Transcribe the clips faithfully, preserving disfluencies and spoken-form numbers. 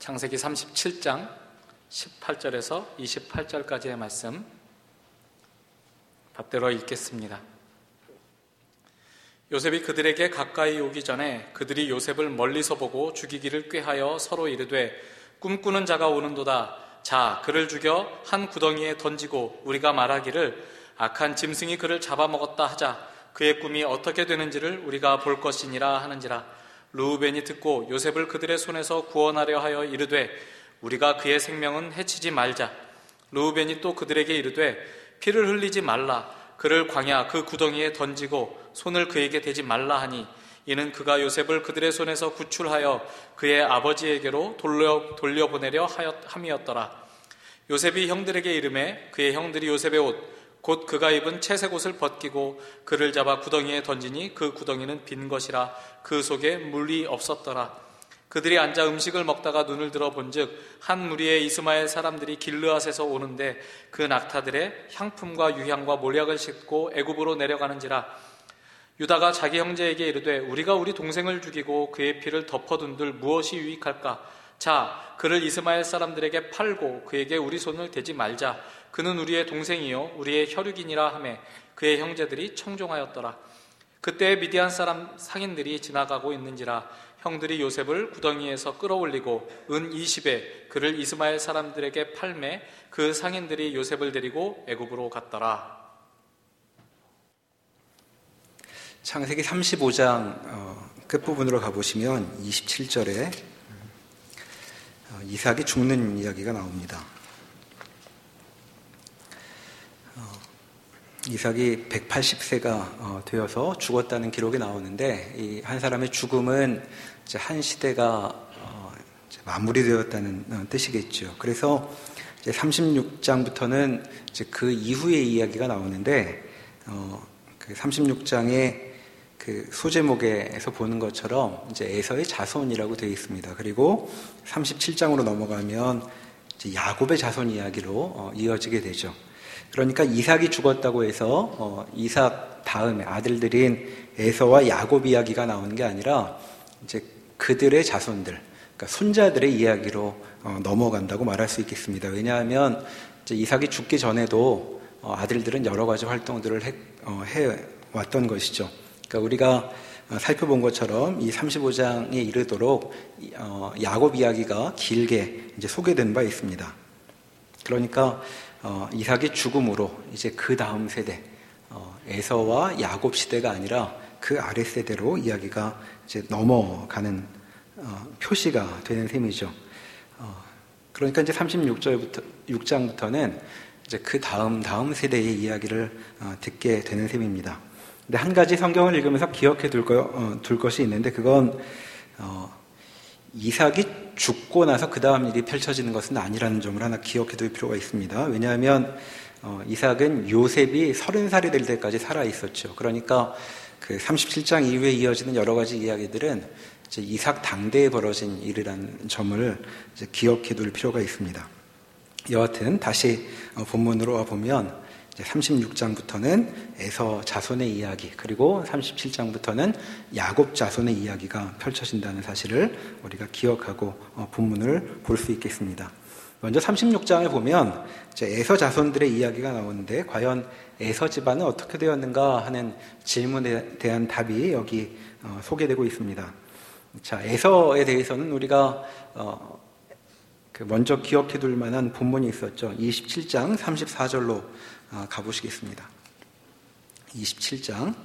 창세기 삼십칠 장 십팔 절에서 이십팔 절까지의 말씀 받들어 읽겠습니다. 요셉이 그들에게 가까이 오기 전에 그들이 요셉을 멀리서 보고 죽이기를 꾀하여 서로 이르되 꿈꾸는 자가 오는도다. 자, 그를 죽여 한 구덩이에 던지고 우리가 말하기를 악한 짐승이 그를 잡아먹었다 하자. 그의 꿈이 어떻게 되는지를 우리가 볼 것이니라 하는지라. 르우벤이 듣고 요셉을 그들의 손에서 구원하려 하여 이르되 우리가 그의 생명은 해치지 말자. 르우벤이 또 그들에게 이르되 피를 흘리지 말라. 그를 광야 그 구덩이에 던지고 손을 그에게 대지 말라 하니 이는 그가 요셉을 그들의 손에서 구출하여 그의 아버지에게로 돌려, 돌려보내려 함이었더라. 요셉이 형들에게 이르매 그의 형들이 요셉의 옷 곧 그가 입은 채색 옷을 벗기고 그를 잡아 구덩이에 던지니 그 구덩이는 빈 것이라 그 속에 물이 없었더라. 그들이 앉아 음식을 먹다가 눈을 들어 본즉 한 무리의 이스마엘 사람들이 길르앗에서 오는데 그 낙타들의 향품과 유향과 몰약을 싣고 애굽으로 내려가는지라. 유다가 자기 형제에게 이르되 우리가 우리 동생을 죽이고 그의 피를 덮어둔들 무엇이 유익할까? 자, 그를 이스마엘 사람들에게 팔고 그에게 우리 손을 대지 말자. 그는 우리의 동생이요 우리의 혈육이니라 하매 그의 형제들이 청종하였더라. 그때 미디안 사람 상인들이 지나가고 있는지라. 형들이 요셉을 구덩이에서 끌어올리고 은 이십에 그를 이스마엘 사람들에게 팔매 그 상인들이 요셉을 데리고 애굽으로 갔더라. 창세기 삼십오 장 어, 끝부분으로 가보시면 이십칠 절에 어, 이삭이 죽는 이야기가 나옵니다. 어, 이삭이 백팔십 세가 어, 되어서 죽었다는 기록이 나오는데 이 한 사람의 죽음은 이제 한 시대가 어, 이제 마무리되었다는 어, 뜻이겠죠. 그래서 이제 삼십육 장부터는 이제 그 이후의 이야기가 나오는데 어, 그 삼십육 장에 그 소제목에서 보는 것처럼 이제 에서의 자손이라고 되어 있습니다. 그리고 삼십칠 장으로 넘어가면 이제 야곱의 자손 이야기로 어, 이어지게 되죠. 그러니까 이삭이 죽었다고 해서 어, 이삭 다음에 아들들인 에서와 야곱 이야기가 나오는 게 아니라 이제 그들의 자손들, 그러니까 손자들의 이야기로 어, 넘어간다고 말할 수 있겠습니다. 왜냐하면 이제 이삭이 죽기 전에도 어, 아들들은 여러 가지 활동들을 해, 어, 해왔던 것이죠. 그러니까 우리가 살펴본 것처럼 이 삼십오 장에 이르도록 어, 야곱 이야기가 길게 이제 소개된 바 있습니다. 그러니까 어, 이삭의 죽음으로 이제 그 다음 세대 어, 에서와 야곱 시대가 아니라 그 아래 세대로 이야기가 이제 넘어가는 어, 표시가 되는 셈이죠. 어, 그러니까 이제 삼십육 절부터 육 장부터는 이제 그 다음 다음 세대의 이야기를 어, 듣게 되는 셈입니다. 근데 한 가지 성경을 읽으면서 기억해 둘, 거, 어, 둘 것이 있는데 그건 어, 이삭이 죽고 나서 그 다음 일이 펼쳐지는 것은 아니라는 점을 하나 기억해 둘 필요가 있습니다. 왜냐하면 어, 이삭은 요셉이 서른 살이 될 때까지 살아 있었죠. 그러니까 그 삼십칠 장 이후에 이어지는 여러 가지 이야기들은 이제 이삭 당대에 벌어진 일이라는 점을 이제 기억해 둘 필요가 있습니다. 여하튼 다시 어, 본문으로 와 보면 이제 삼십육 장부터는 에서 자손의 이야기, 그리고 삼십칠 장부터는 야곱 자손의 이야기가 펼쳐진다는 사실을 우리가 기억하고 어, 본문을 볼 수 있겠습니다. 먼저 삼십육 장을 보면 이제 에서 자손들의 이야기가 나오는데 과연 에서 집안은 어떻게 되었는가 하는 질문에 대한 답이 여기 어, 소개되고 있습니다. 자, 에서에 대해서는 우리가 어, 그 먼저 기억해 둘 만한 본문이 있었죠. 이십칠 장 삼십사 절로 어, 가보시겠습니다. 이십칠 장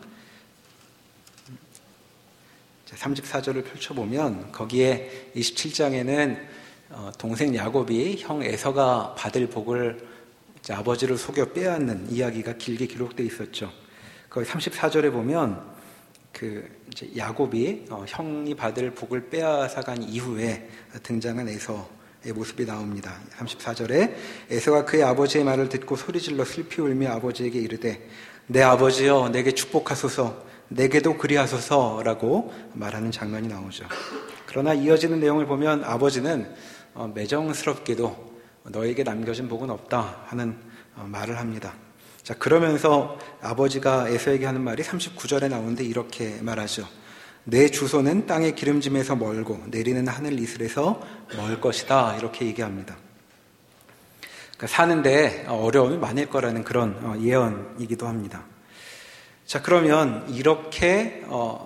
삼십사 절을 펼쳐보면 거기에 이십칠 장에는 어, 동생 야곱이 형 에서가 받을 복을 이제 아버지를 속여 빼앗는 이야기가 길게 기록되어 있었죠. 거기 삼십사 절에 보면 그 이제 야곱이 어, 형이 받을 복을 빼앗아간 이후에 등장한 에서 의 모습이 나옵니다. 삼십사 절에 에서가 그의 아버지의 말을 듣고 소리질러 슬피 울며 아버지에게 이르되 내 아버지여 내게 축복하소서 내게도 그리하소서라고 말하는 장면이 나오죠. 그러나 이어지는 내용을 보면 아버지는 매정스럽게도 너에게 남겨진 복은 없다 하는 말을 합니다. 자, 그러면서 아버지가 에서에게 하는 말이 삼십구 절에 나오는데 이렇게 말하죠. 내 주소는 땅의 기름짐에서 멀고 내리는 하늘 이슬에서 멀 것이다. 이렇게 얘기합니다. 그러니까 사는데 어려움이 많을 거라는 그런 예언이기도 합니다. 자, 그러면 이렇게 어,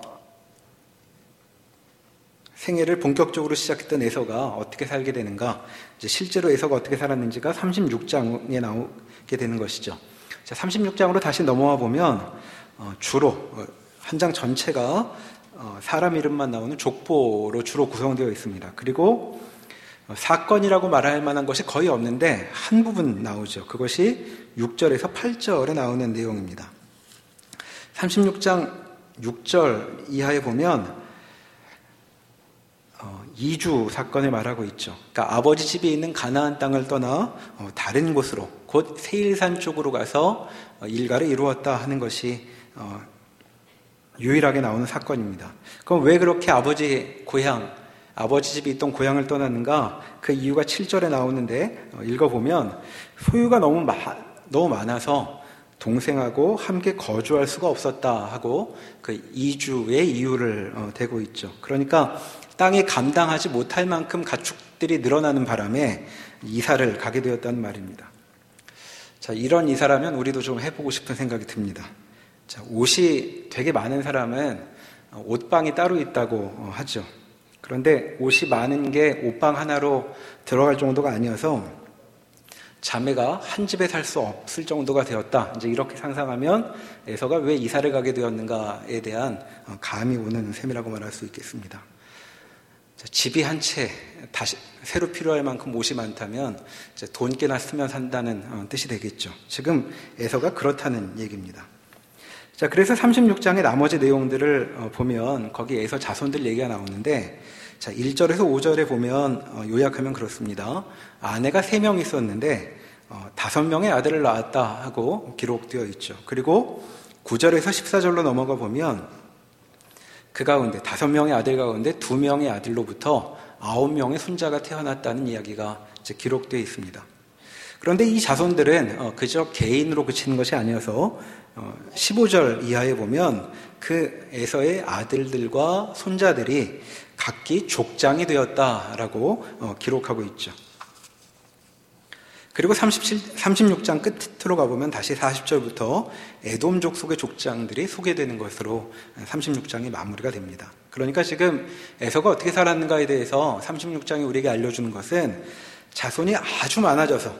생애를 본격적으로 시작했던 에서가 어떻게 살게 되는가? 이제 실제로 에서가 어떻게 살았는지가 삼십육 장에 나오게 되는 것이죠. 자, 삼십육 장으로 다시 넘어와 보면 어, 주로 어, 한 장 전체가 어, 사람 이름만 나오는 족보로 주로 구성되어 있습니다. 그리고 어, 사건이라고 말할 만한 것이 거의 없는데 한 부분 나오죠. 그것이 육 절에서 팔 절에 나오는 내용입니다. 삼십육 장 육 절 이하에 보면 어, 이주 사건을 말하고 있죠. 그러니까 아버지 집이 있는 가나안 땅을 떠나 어, 다른 곳으로 곧 세일산 쪽으로 가서 어, 일가를 이루었다 하는 것이 어, 유일하게 나오는 사건입니다. 그럼 왜 그렇게 아버지 고향, 아버지 집이 있던 고향을 떠났는가? 그 이유가 칠 절에 나오는데 어, 읽어보면 소유가 너무, 마, 너무 많아서 동생하고 함께 거주할 수가 없었다 하고 그 이주의 이유를 어, 대고 있죠. 그러니까 땅이 감당하지 못할 만큼 가축들이 늘어나는 바람에 이사를 가게 되었다는 말입니다. 자, 이런 이사라면 우리도 좀 해보고 싶은 생각이 듭니다. 자, 옷이 되게 많은 사람은 옷방이 따로 있다고 하죠. 그런데 옷이 많은 게 옷방 하나로 들어갈 정도가 아니어서 자매가 한 집에 살 수 없을 정도가 되었다. 이제 이렇게 상상하면 에서가 왜 이사를 가게 되었는가에 대한 감이 오는 셈이라고 말할 수 있겠습니다. 자, 집이 한 채 다시 새로 필요할 만큼 옷이 많다면 이제 돈 꽤나 쓰면 산다는 뜻이 되겠죠. 지금 에서가 그렇다는 얘기입니다. 자, 그래서 삼십육 장의 나머지 내용들을 보면 거기 에서 자손들 얘기가 나오는데, 자, 일 절에서 오 절에 보면 요약하면 그렇습니다. 아내가 세 명 있었는데 다섯 명의 아들을 낳았다 하고 기록되어 있죠. 그리고 구 절에서 십사 절로 넘어가 보면 그 가운데 다섯 명의 아들 가운데 두 명의 아들로부터 아홉 명의 손자가 태어났다는 이야기가 이제 기록되어 있습니다. 그런데 이 자손들은 그저 개인으로 그치는 것이 아니어서 십오 절 이하에 보면 그 에서의 아들들과 손자들이 각기 족장이 되었다라고 기록하고 있죠. 그리고 삼십칠, 삼십육 장 끝으로 가보면 다시 사십 절부터 에돔 족속의 족장들이 소개되는 것으로 삼십육 장이 마무리가 됩니다. 그러니까 지금 에서가 어떻게 살았는가에 대해서 삼십육 장이 우리에게 알려주는 것은 자손이 아주 많아져서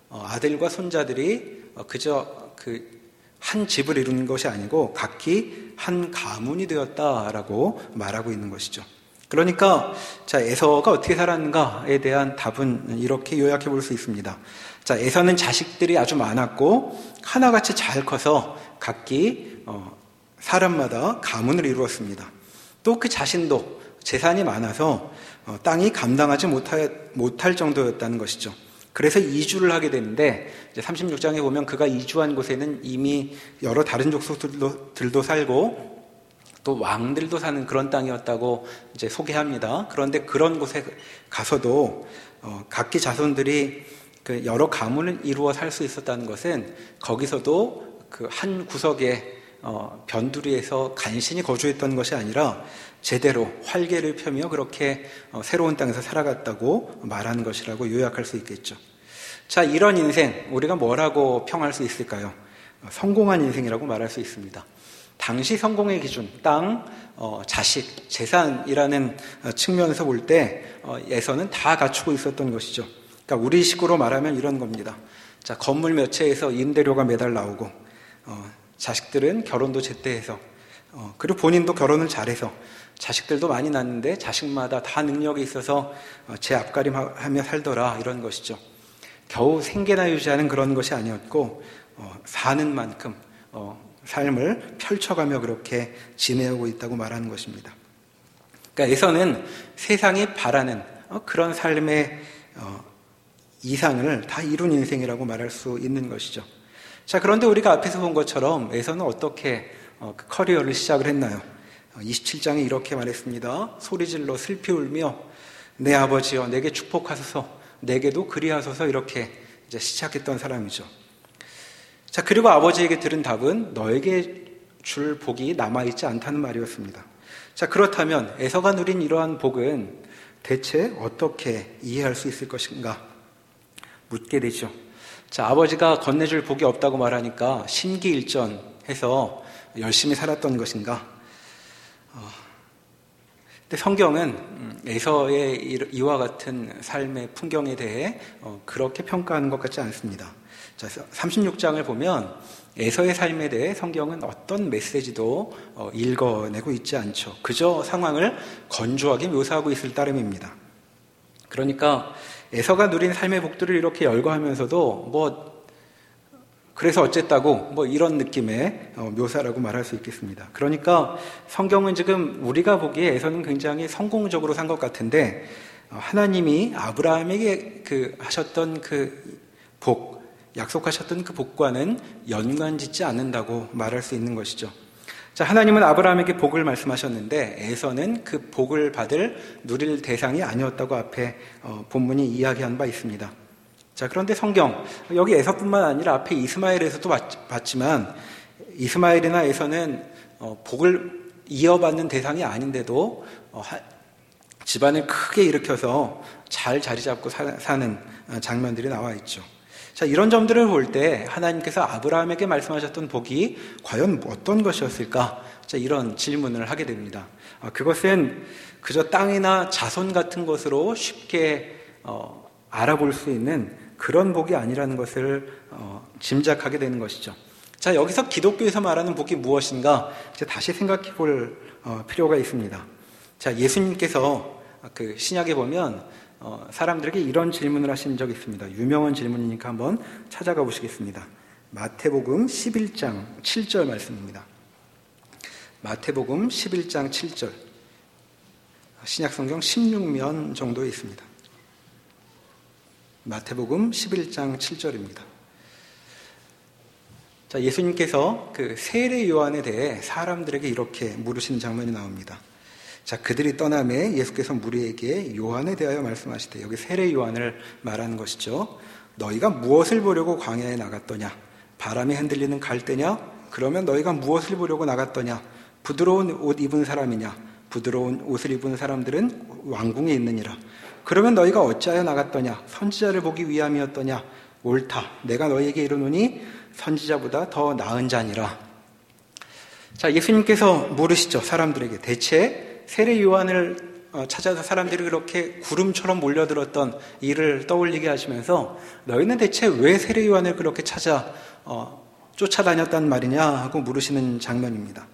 아들과 손자들이 그저 그 한 집을 이루는 것이 아니고 각기 한 가문이 되었다라고 말하고 있는 것이죠. 그러니까 자, 에서가 어떻게 살았는가에 대한 답은 이렇게 요약해 볼 수 있습니다. 자, 에서는 자식들이 아주 많았고 하나같이 잘 커서 각기 어, 사람마다 가문을 이루었습니다. 또 그 자신도 재산이 많아서 어, 땅이 감당하지 못할, 못할 정도였다는 것이죠. 그래서 이주를 하게 되는데 이제 삼십육 장에 보면 그가 이주한 곳에는 이미 여러 다른 족속들도 들도 살고 또 왕들도 사는 그런 땅이었다고 이제 소개합니다. 그런데 그런 곳에 가서도 어, 각기 자손들이 그 여러 가문을 이루어 살 수 있었다는 것은 거기서도 그 한 구석에 어, 변두리에서 간신히 거주했던 것이 아니라 제대로 활개를 펴며 그렇게 어, 새로운 땅에서 살아갔다고 말하는 것이라고 요약할 수 있겠죠. 자, 이런 인생 우리가 뭐라고 평할 수 있을까요? 어, 성공한 인생이라고 말할 수 있습니다. 당시 성공의 기준, 땅, 어, 자식, 재산이라는 측면에서 볼 때 어, 에서는 다 갖추고 있었던 것이죠. 그러니까 우리식으로 말하면 이런 겁니다. 자, 건물 몇 채에서 임대료가 매달 나오고 어, 자식들은 결혼도 제때해서 어, 그리고 본인도 결혼을 잘해서 자식들도 많이 낳는데 자식마다 다 능력이 있어서 어, 제 앞가림하며 살더라 이런 것이죠. 겨우 생계나 유지하는 그런 것이 아니었고 어, 사는 만큼 어, 삶을 펼쳐가며 그렇게 지내오고 있다고 말하는 것입니다. 그러니까 에서는 세상이 바라는 어, 그런 삶의 어, 이상을 다 이룬 인생이라고 말할 수 있는 것이죠. 자, 그런데 우리가 앞에서 본 것처럼 에서는 어떻게 어, 그 커리어를 시작을 했나요? 어, 이십칠 장에 이렇게 말했습니다. 소리질러 슬피 울며 내 아버지여 내게 축복하소서 내게도 그리하소서 이렇게 이제 시작했던 사람이죠. 자, 그리고 아버지에게 들은 답은 너에게 줄 복이 남아있지 않다는 말이었습니다. 자, 그렇다면 에서가 누린 이러한 복은 대체 어떻게 이해할 수 있을 것인가 묻게 되죠. 자, 아버지가 건네줄 복이 없다고 말하니까 심기일전해서 열심히 살았던 것인가? 어, 근데 성경은 에서의 이와 같은 삶의 풍경에 대해 그렇게 평가하는 것 같지 않습니다. 자, 삼십육 장을 보면 에서의 삶에 대해 성경은 어떤 메시지도 읽어내고 있지 않죠. 그저 상황을 건조하게 묘사하고 있을 따름입니다. 그러니까 에서가 누린 삶의 복들을 이렇게 열거하면서도 뭐 그래서 어쨌다고 뭐 이런 느낌의 묘사라고 말할 수 있겠습니다. 그러니까 성경은 지금 우리가 보기에 에서는 굉장히 성공적으로 산 것 같은데 하나님이 아브라함에게 그 하셨던 그 복, 약속하셨던 그 복과는 연관짓지 않는다고 말할 수 있는 것이죠. 자, 하나님은 아브라함에게 복을 말씀하셨는데 에서는 그 복을 받을 누릴 대상이 아니었다고 앞에 어, 본문이 이야기한 바 있습니다. 자, 그런데 성경 여기 에서뿐만 아니라 앞에 이스마엘에서도 봤, 봤지만 이스마엘이나 에서는 어, 복을 이어받는 대상이 아닌데도 어, 하, 집안을 크게 일으켜서 잘 자리 잡고 사, 사는 장면들이 나와 있죠. 자, 이런 점들을 볼 때 하나님께서 아브라함에게 말씀하셨던 복이 과연 어떤 것이었을까? 자, 이런 질문을 하게 됩니다. 아, 그것은 그저 땅이나 자손 같은 것으로 쉽게 어, 알아볼 수 있는 그런 복이 아니라는 것을 어, 짐작하게 되는 것이죠. 자, 여기서 기독교에서 말하는 복이 무엇인가? 이제 다시 생각해 볼 어, 필요가 있습니다. 자, 예수님께서 그 신약에 보면 어, 사람들에게 이런 질문을 하신 적이 있습니다. 유명한 질문이니까 한번 찾아가 보시겠습니다. 마태복음 십일 장 칠 절 말씀입니다. 마태복음 십일 장 칠 절. 신약성경 십육 면 정도에 있습니다. 마태복음 십일 장 칠 절입니다. 자, 예수님께서 그 세례 요한에 대해 사람들에게 이렇게 물으시는 장면이 나옵니다. 자, 그들이 떠남에 예수께서 무리에게 요한에 대하여 말씀하시되, 여기 세례 요한을 말하는 것이죠. 너희가 무엇을 보려고 광야에 나갔더냐? 바람에 흔들리는 갈대냐? 그러면 너희가 무엇을 보려고 나갔더냐? 부드러운 옷 입은 사람이냐? 부드러운 옷을 입은 사람들은 왕궁에 있느니라. 그러면 너희가 어찌하여 나갔더냐? 선지자를 보기 위함이었더냐? 옳다. 내가 너희에게 이르노니 선지자보다 더 나은 자니라. 자, 예수님께서 물으시죠. 사람들에게. 대체 세례 요한을 찾아서 사람들이 그렇게 구름처럼 몰려들었던 일을 떠올리게 하시면서 너희는 대체 왜 세례 요한을 그렇게 찾아 어, 쫓아다녔단 말이냐 하고 물으시는 장면입니다.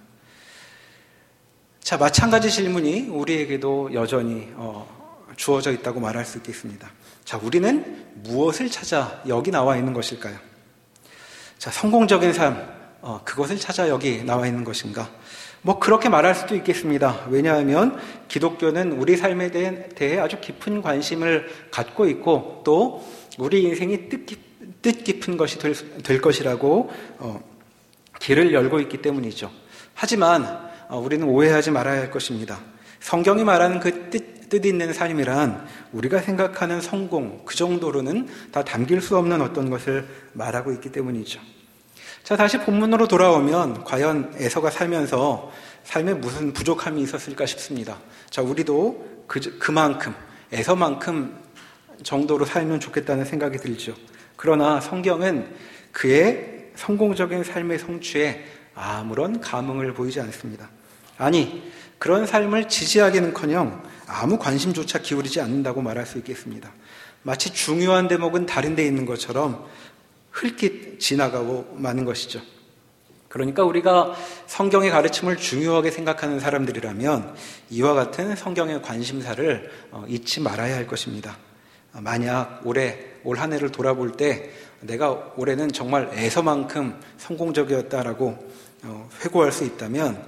자, 마찬가지 질문이 우리에게도 여전히 어, 주어져 있다고 말할 수 있겠습니다. 자, 우리는 무엇을 찾아 여기 나와 있는 것일까요? 자, 성공적인 삶, 어, 그것을 찾아 여기 나와 있는 것인가? 뭐 그렇게 말할 수도 있겠습니다. 왜냐하면 기독교는 우리 삶에 대해 아주 깊은 관심을 갖고 있고 또 우리 인생이 뜻깊은 것이 될, 될 것이라고 어, 길을 열고 있기 때문이죠. 하지만 어, 우리는 오해하지 말아야 할 것입니다. 성경이 말하는 그 뜻, 뜻 있는 삶이란 우리가 생각하는 성공 그 정도로는 다 담길 수 없는 어떤 것을 말하고 있기 때문이죠. 자, 다시 본문으로 돌아오면 과연 에서가 살면서 삶에 무슨 부족함이 있었을까 싶습니다. 자, 우리도 그, 그만큼 에서만큼 정도로 살면 좋겠다는 생각이 들죠. 그러나 성경은 그의 성공적인 삶의 성취에 아무런 감흥을 보이지 않습니다. 아니, 그런 삶을 지지하기는커녕 아무 관심조차 기울이지 않는다고 말할 수 있겠습니다. 마치 중요한 대목은 다른 데 있는 것처럼 흘낏 지나가고 마는 것이죠. 그러니까 우리가 성경의 가르침을 중요하게 생각하는 사람들이라면 이와 같은 성경의 관심사를 잊지 말아야 할 것입니다. 만약 올해 올 한 해를 돌아볼 때 내가 올해는 정말 에서만큼 성공적이었다라고 회고할 수 있다면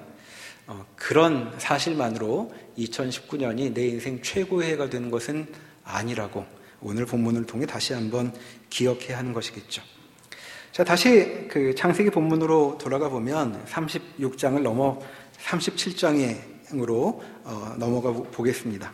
그런 사실만으로 이천십구 년이 내 인생 최고의 해가 되는 것은 아니라고 오늘 본문을 통해 다시 한번 기억해야 하는 것이겠죠. 자, 다시 그 창세기 본문으로 돌아가 보면 삼십육 장을 넘어 삼십칠 장으로 어, 넘어가 보겠습니다.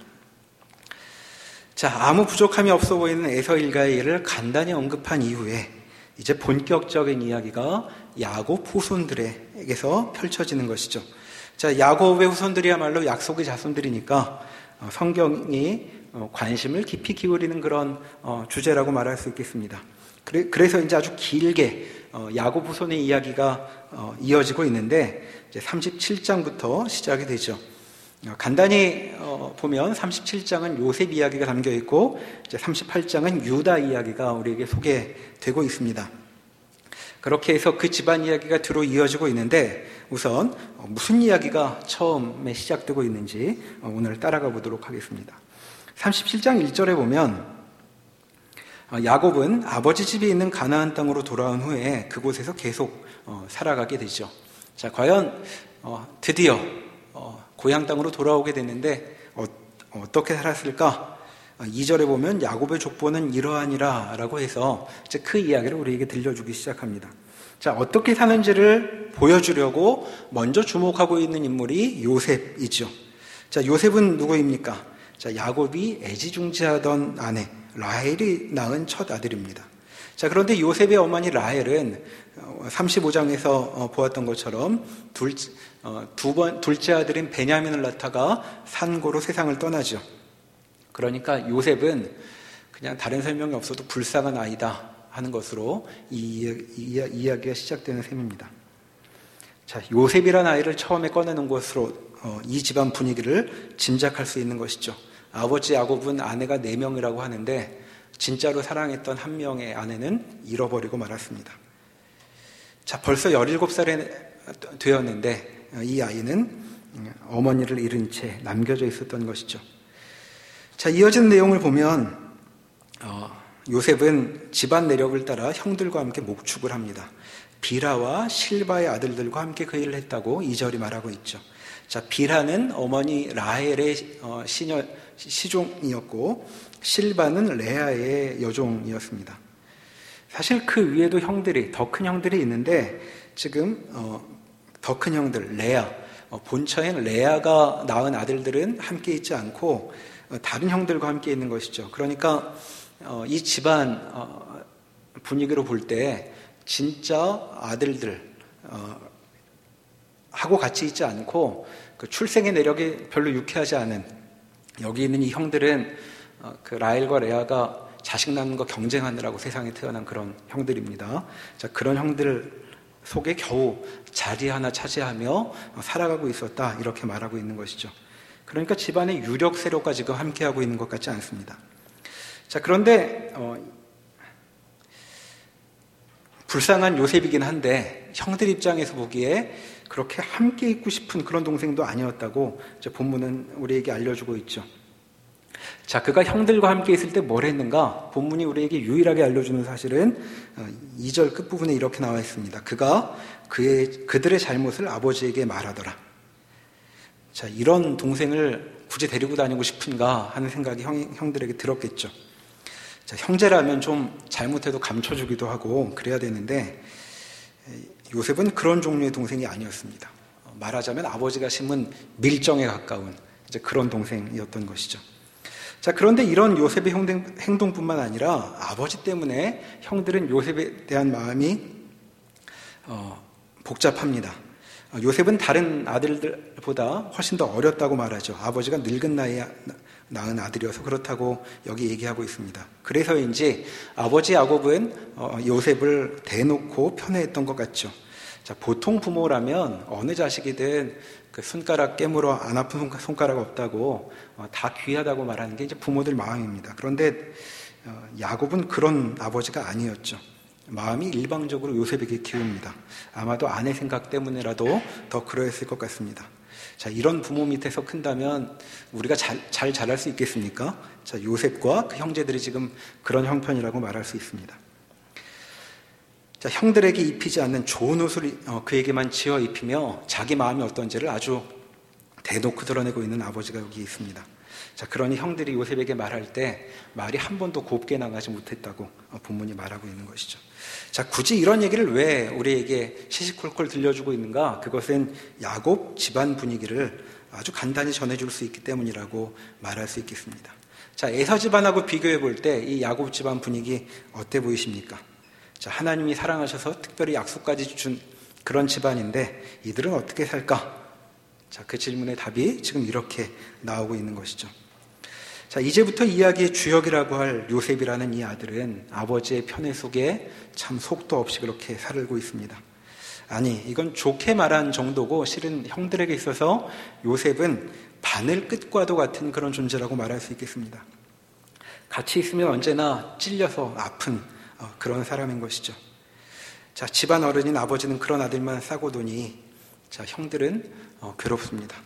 자, 아무 부족함이 없어 보이는 에서 일가의 일을 간단히 언급한 이후에 이제 본격적인 이야기가 야곱 후손들에게서 펼쳐지는 것이죠. 자, 야곱의 후손들이야말로 약속의 자손들이니까 성경이 관심을 깊이 기울이는 그런 주제라고 말할 수 있겠습니다. 그래서 이제 아주 길게 야곱 후손의 이야기가 이어지고 있는데 이제 삼십칠 장부터 시작이 되죠. 간단히 보면 삼십칠 장은 요셉 이야기가 담겨 있고 이제 삼십팔 장은 유다 이야기가 우리에게 소개되고 있습니다. 그렇게 해서 그 집안 이야기가 뒤로 이어지고 있는데 우선 무슨 이야기가 처음에 시작되고 있는지 오늘 따라가 보도록 하겠습니다. 삼십칠 장 일 절에 보면 야곱은 아버지 집에 있는 가나안 땅으로 돌아온 후에 그곳에서 계속 살아가게 되죠. 자, 과연 드디어 고향 땅으로 돌아오게 됐는데 어떻게 살았을까? 이 절에 보면 야곱의 족보는 이러하니라 라고 해서 이제 그 이야기를 우리에게 들려주기 시작합니다. 자, 어떻게 사는지를 보여주려고 먼저 주목하고 있는 인물이 요셉이죠. 자, 요셉은 누구입니까? 자, 야곱이 애지중지하던 아내 라헬이 낳은 첫 아들입니다. 자, 그런데 요셉의 어머니 라헬은 삼십오 장에서 보았던 것처럼 둘, 두 번, 둘째 아들인 베냐민을 낳다가 산고로 세상을 떠나죠. 그러니까 요셉은 그냥 다른 설명이 없어도 불쌍한 아이다 하는 것으로 이, 이, 이 이야기가 시작되는 셈입니다. 자, 요셉이라는 아이를 처음에 꺼내는 것으로 어, 이 집안 분위기를 짐작할 수 있는 것이죠. 아버지 야곱은 아내가 네 명이라고 하는데 진짜로 사랑했던 한 명의 아내는 잃어버리고 말았습니다. 자, 벌써 열일곱 살이 되었는데 이 아이는 어머니를 잃은 채 남겨져 있었던 것이죠. 자, 이어지는 내용을 보면 어, 요셉은 집안 내력을 따라 형들과 함께 목축을 합니다. 비라와 실바의 아들들과 함께 그 일을 했다고 이 절이 말하고 있죠. 자, 비라는 어머니 라헬의 어, 시녀, 시종이었고 실바는 레아의 여종이었습니다. 사실 그 위에도 형들이, 더 큰 형들이 있는데 지금 어, 더 큰 형들, 레아, 어, 본처인 레아가 낳은 아들들은 함께 있지 않고 어, 다른 형들과 함께 있는 것이죠. 그러니까 어, 이 집안 어, 분위기로 볼 때 진짜 아들들 어, 하고 같이 있지 않고 그 출생의 내력이 별로 유쾌하지 않은 여기 있는 이 형들은 어, 그 라헬과 레아가 자식 낳는 거 경쟁하느라고 세상에 태어난 그런 형들입니다. 자, 그런 형들 속에 겨우 자리 하나 차지하며 살아가고 있었다 이렇게 말하고 있는 것이죠. 그러니까 집안의 유력 세력과 지금 함께하고 있는 것 같지 않습니다. 자, 그런데 어, 불쌍한 요셉이긴 한데 형들 입장에서 보기에 그렇게 함께 있고 싶은 그런 동생도 아니었다고 이제 본문은 우리에게 알려주고 있죠. 자, 그가 형들과 함께 있을 때 뭘 했는가? 본문이 우리에게 유일하게 알려주는 사실은 이 절 끝부분에 이렇게 나와 있습니다. 그가 그의, 그들의 잘못을 아버지에게 말하더라. 자, 이런 동생을 굳이 데리고 다니고 싶은가 하는 생각이 형, 형들에게 들었겠죠. 자, 형제라면 좀 잘못해도 감춰주기도 하고 그래야 되는데 요셉은 그런 종류의 동생이 아니었습니다. 말하자면 아버지가 심은 밀정에 가까운 이제 그런 동생이었던 것이죠. 자, 그런데 이런 요셉의 행동뿐만 아니라 아버지 때문에 형들은 요셉에 대한 마음이 어, 복잡합니다. 요셉은 다른 아들들보다 훨씬 더 어렸다고 말하죠. 아버지가 늙은 나이에 낳은 아들이어서 그렇다고 여기 얘기하고 있습니다. 그래서인지 아버지 야곱은 요셉을 대놓고 편애했던 것 같죠. 자, 보통 부모라면 어느 자식이든 그 손가락 깨물어 안 아픈 손가락 없다고 다 귀하다고 말하는 게 이제 부모들 마음입니다. 그런데 야곱은 그런 아버지가 아니었죠. 마음이 일방적으로 요셉에게 기웁니다. 아마도 아내 생각 때문에라도 더 그러했을 것 같습니다. 자, 이런 부모 밑에서 큰다면 우리가 잘, 잘 자랄 수 있겠습니까? 자, 요셉과 그 형제들이 지금 그런 형편이라고 말할 수 있습니다. 자, 형들에게 입히지 않는 좋은 옷을 그에게만 지어 입히며 자기 마음이 어떤지를 아주 대놓고 드러내고 있는 아버지가 여기 있습니다. 자, 그러니 형들이 요셉에게 말할 때 말이 한 번도 곱게 나가지 못했다고 본문이 말하고 있는 것이죠. 자, 굳이 이런 얘기를 왜 우리에게 시시콜콜 들려주고 있는가? 그것은 야곱 집안 분위기를 아주 간단히 전해줄 수 있기 때문이라고 말할 수 있겠습니다. 자, 에서 집안하고 비교해 볼 때 이 야곱 집안 분위기 어때 보이십니까? 자, 하나님이 사랑하셔서 특별히 약속까지 준 그런 집안인데 이들은 어떻게 살까? 자, 그 질문의 답이 지금 이렇게 나오고 있는 것이죠. 자, 이제부터 이야기의 주역이라고 할 요셉이라는 이 아들은 아버지의 편애 속에 참 속도 없이 그렇게 살고 있습니다. 아니, 이건 좋게 말한 정도고 실은 형들에게 있어서 요셉은 바늘 끝과도 같은 그런 존재라고 말할 수 있겠습니다. 같이 있으면 언제나 찔려서 아픈 그런 사람인 것이죠. 자, 집안 어른인 아버지는 그런 아들만 싸고 도니 자, 형들은 괴롭습니다.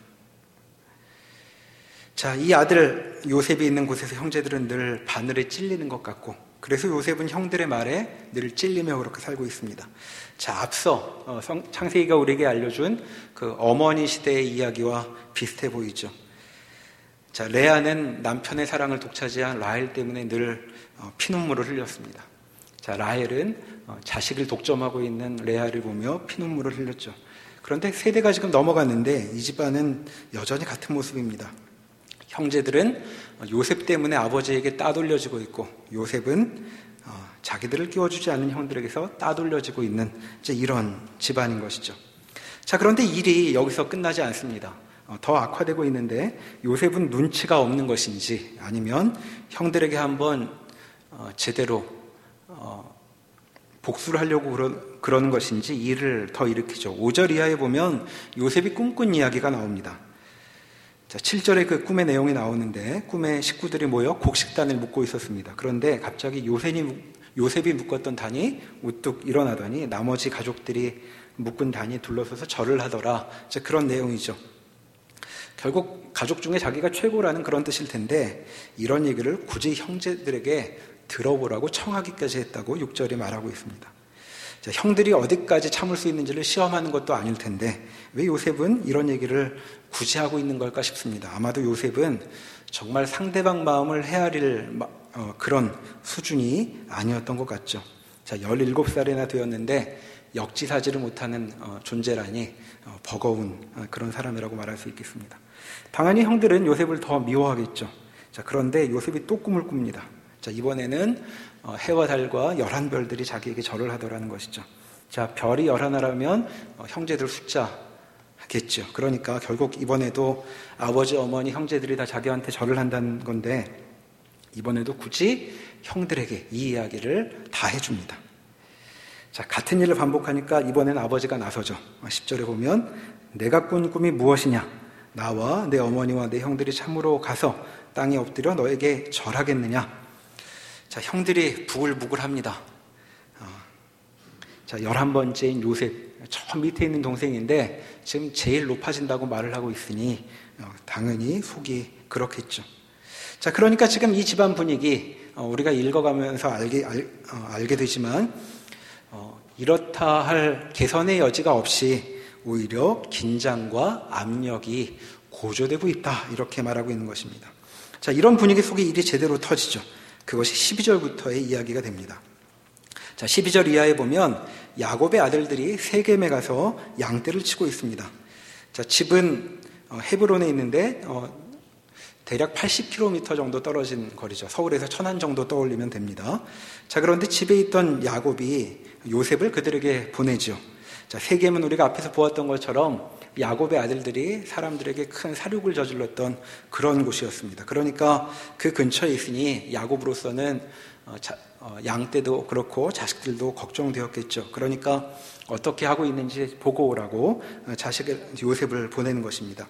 자, 이 아들 요셉이 있는 곳에서 형제들은 늘 바늘에 찔리는 것 같고, 그래서 요셉은 형들의 말에 늘 찔리며 그렇게 살고 있습니다. 자, 앞서 창세기가 우리에게 알려준 그 어머니 시대의 이야기와 비슷해 보이죠. 자, 레아는 남편의 사랑을 독차지한 라헬 때문에 늘 피눈물을 흘렸습니다. 자, 라헬은 자식을 독점하고 있는 레아를 보며 피눈물을 흘렸죠. 그런데 세대가 지금 넘어갔는데 이 집안은 여전히 같은 모습입니다. 형제들은 요셉 때문에 아버지에게 따돌려지고 있고, 요셉은 자기들을 끼워주지 않는 형들에게서 따돌려지고 있는 이제 이런 집안인 것이죠. 자, 그런데 일이 여기서 끝나지 않습니다. 더 악화되고 있는데 요셉은 눈치가 없는 것인지 아니면 형들에게 한번 제대로 복수를 하려고 그러는 것인지 일을 더 일으키죠. 오 절 이하에 보면 요셉이 꿈꾼 이야기가 나옵니다. 자, 칠 절에 그 꿈의 내용이 나오는데 꿈에 식구들이 모여 곡식단을 묶고 있었습니다. 그런데 갑자기 요셉이, 요셉이 묶었던 단이 우뚝 일어나더니 나머지 가족들이 묶은 단이 둘러서서 절을 하더라. 자, 그런 내용이죠. 결국 가족 중에 자기가 최고라는 그런 뜻일 텐데 이런 얘기를 굳이 형제들에게 들어보라고 청하기까지 했다고 육 절에 말하고 있습니다. 자, 형들이 어디까지 참을 수 있는지를 시험하는 것도 아닐 텐데 왜 요셉은 이런 얘기를 굳이 하고 있는 걸까 싶습니다. 아마도 요셉은 정말 상대방 마음을 헤아릴 어, 그런 수준이 아니었던 것 같죠. 자, 열일곱 살이나 되었는데 역지사지를 못하는 어, 존재라니 어, 버거운 어, 그런 사람이라고 말할 수 있겠습니다. 당연히 형들은 요셉을 더 미워하겠죠. 자, 그런데 요셉이 또 꿈을 꿉니다. 자, 이번에는 어, 해와 달과 열한 별들이 자기에게 절을 하더라는 것이죠. 자, 별이 열하나라면 어, 형제들 숫자겠죠. 그러니까 결국 이번에도 아버지, 어머니, 형제들이 다 자기한테 절을 한다는 건데 이번에도 굳이 형들에게 이 이야기를 다 해줍니다. 자, 같은 일을 반복하니까 이번엔 아버지가 나서죠. 십 절에 보면 내가 꾼 꿈이 무엇이냐? 나와 내 어머니와 내 형들이 참으로 가서 땅에 엎드려 너에게 절하겠느냐? 자, 형들이 부글부글합니다. 어, 자, 열한 번째인 요셉, 저 밑에 있는 동생인데 지금 제일 높아진다고 말을 하고 있으니 어, 당연히 속이 그렇겠죠. 자, 그러니까 지금 이 집안 분위기 어, 우리가 읽어가면서 알게, 알, 어, 알게 되지만 어, 이렇다 할 개선의 여지가 없이 오히려 긴장과 압력이 고조되고 있다 이렇게 말하고 있는 것입니다. 자, 이런 분위기 속에 일이 제대로 터지죠. 그것이 십이 절부터의 이야기가 됩니다. 자, 십이 절 이하에 보면 야곱의 아들들이 세겜에 가서 양떼를 치고 있습니다. 자, 집은 헤브론에 있는데 어, 대략 팔십 킬로미터 정도 떨어진 거리죠. 서울에서 천안 정도 떠올리면 됩니다. 자, 그런데 집에 있던 야곱이 요셉을 그들에게 보내죠. 자, 세겜은 우리가 앞에서 보았던 것처럼 야곱의 아들들이 사람들에게 큰 살육을 저질렀던 그런 곳이었습니다. 그러니까 그 근처에 있으니 야곱으로서는 양떼도 그렇고 자식들도 걱정되었겠죠. 그러니까 어떻게 하고 있는지 보고 오라고 자식을 요셉을 보내는 것입니다.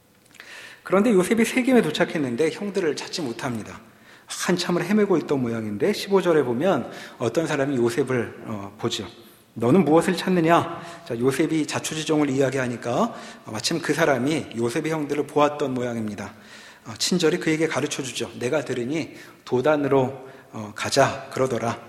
그런데 요셉이 세겜에 도착했는데 형들을 찾지 못합니다. 한참을 헤매고 있던 모양인데 십오 절에 보면 어떤 사람이 요셉을 보죠. 너는 무엇을 찾느냐? 자, 요셉이 자초지종을 이야기하니까 마침 그 사람이 요셉의 형들을 보았던 모양입니다. 어, 친절히 그에게 가르쳐주죠. 내가 들으니 도단으로 어, 가자 그러더라.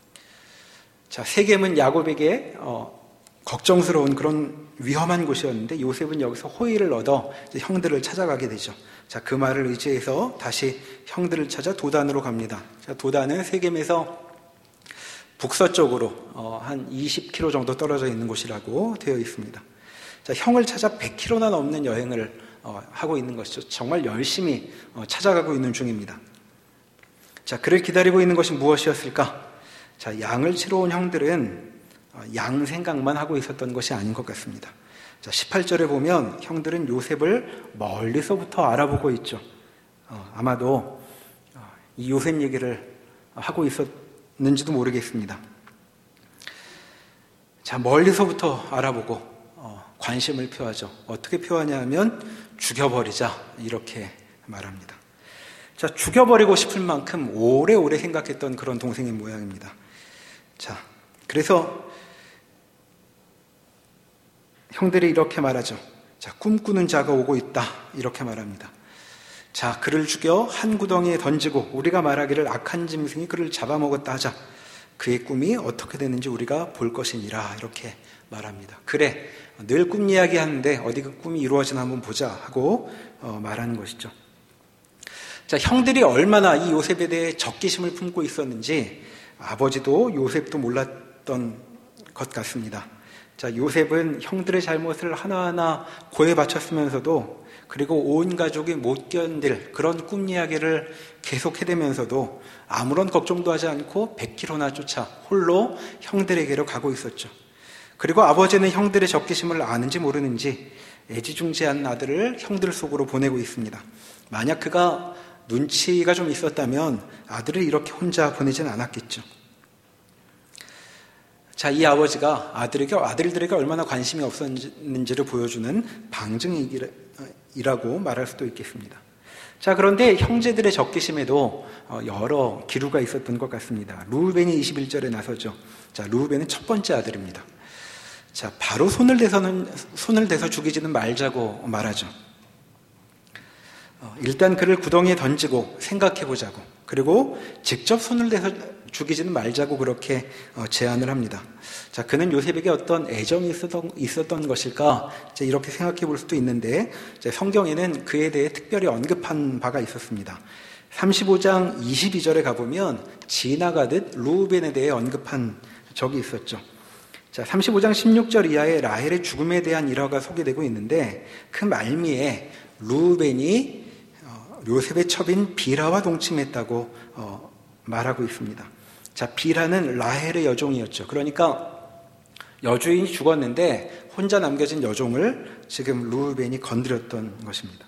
자, 세겜은 야곱에게 어, 걱정스러운 그런 위험한 곳이었는데 요셉은 여기서 호의를 얻어 이제 형들을 찾아가게 되죠. 자, 그 말을 의지해서 다시 형들을 찾아 도단으로 갑니다. 자, 도단은 세겜에서 북서쪽으로 어, 한 이십 킬로미터 정도 떨어져 있는 곳이라고 되어 있습니다. 자, 형을 찾아 백 킬로미터나 넘는 여행을 어, 하고 있는 것이죠. 정말 열심히 어, 찾아가고 있는 중입니다. 자, 그를 기다리고 있는 것이 무엇이었을까? 자, 양을 치러 온 형들은 어, 양 생각만 하고 있었던 것이 아닌 것 같습니다. 자, 십팔 절에 보면 형들은 요셉을 멀리서부터 알아보고 있죠. 어, 아마도 어, 이 요셉 얘기를 하고 있었는지도 모르겠습니다. 자, 멀리서부터 알아보고 어, 관심을 표하죠. 어떻게 표하냐 하면 죽여버리자 이렇게 말합니다. 자, 죽여버리고 싶을 만큼 오래오래 생각했던 그런 동생의 모양입니다. 자, 그래서 형들이 이렇게 말하죠. 자, 꿈꾸는 자가 오고 있다 이렇게 말합니다. 자, 그를 죽여 한 구덩이에 던지고 우리가 말하기를 악한 짐승이 그를 잡아먹었다 하자. 그의 꿈이 어떻게 되는지 우리가 볼 것이니라 이렇게 말합니다. 그래, 늘 꿈 이야기 하는데 어디 그 꿈이 이루어지나 한번 보자 하고 어, 말하는 것이죠. 자, 형들이 얼마나 이 요셉에 대해 적개심을 품고 있었는지 아버지도 요셉도 몰랐던 것 같습니다. 자, 요셉은 형들의 잘못을 하나하나 고해 바쳤으면서도 그리고 온 가족이 못 견딜 그런 꿈 이야기를 계속 해대면서도 아무런 걱정도 하지 않고 백 킬로미터나 쫓아 홀로 형들에게로 가고 있었죠. 그리고 아버지는 형들의 적개심을 아는지 모르는지 애지중지한 아들을 형들 속으로 보내고 있습니다. 만약 그가 눈치가 좀 있었다면 아들을 이렇게 혼자 보내진 않았겠죠. 자, 이 아버지가 아들에게, 아들들에게 얼마나 관심이 없었는지를 보여주는 방증이라고 말할 수도 있겠습니다. 자, 그런데 형제들의 적개심에도 여러 기류가 있었던 것 같습니다. 르우벤이 이십일 절에 나서죠. 자, 르우벤은 첫 번째 아들입니다. 자, 바로 손을 대서는, 손을 대서 죽이지는 말자고 말하죠. 일단 그를 구덩이에 던지고 생각해보자고, 그리고 직접 손을 대서 죽이지는 말자고 그렇게 제안을 합니다. 자, 그는 요셉에게 어떤 애정이 있었던, 있었던 것일까? 이렇게 생각해 볼 수도 있는데, 성경에는 그에 대해 특별히 언급한 바가 있었습니다. 삼십오 장 이십이 절에 가보면 지나가듯 르우벤에 대해 언급한 적이 있었죠. 자, 삼십오 장 십육 절 이하에 라헬의 죽음에 대한 일화가 소개되고 있는데, 그 말미에 르우벤이 요셉의 첩인 비라와 동침했다고 어, 말하고 있습니다. 자, 비라는 라헬의 여종이었죠. 그러니까 여주인이 죽었는데 혼자 남겨진 여종을 지금 르우벤이 건드렸던 것입니다.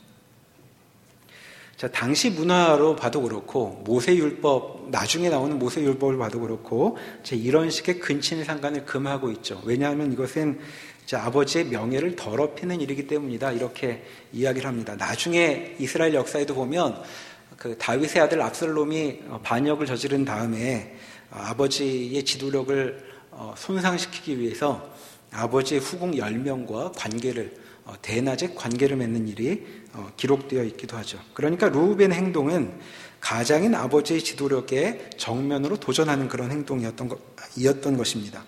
자, 당시 문화로 봐도 그렇고 모세율법, 나중에 나오는 모세율법을 봐도 그렇고 이런 식의 근친상간을 금하고 있죠. 왜냐하면 이것은 아버지의 명예를 더럽히는 일이기 때문이다 이렇게 이야기를 합니다. 나중에 이스라엘 역사에도 보면 그 다윗의 아들 압살롬이 반역을 저지른 다음에 아버지의 지도력을 손상시키기 위해서 아버지의 후궁 열 명과 관계를 대낮에 관계를 맺는 일이 기록되어 있기도 하죠. 그러니까 르우벤의 행동은 가장인 아버지의 지도력에 정면으로 도전하는 그런 행동이었던 것, 이었던 것입니다.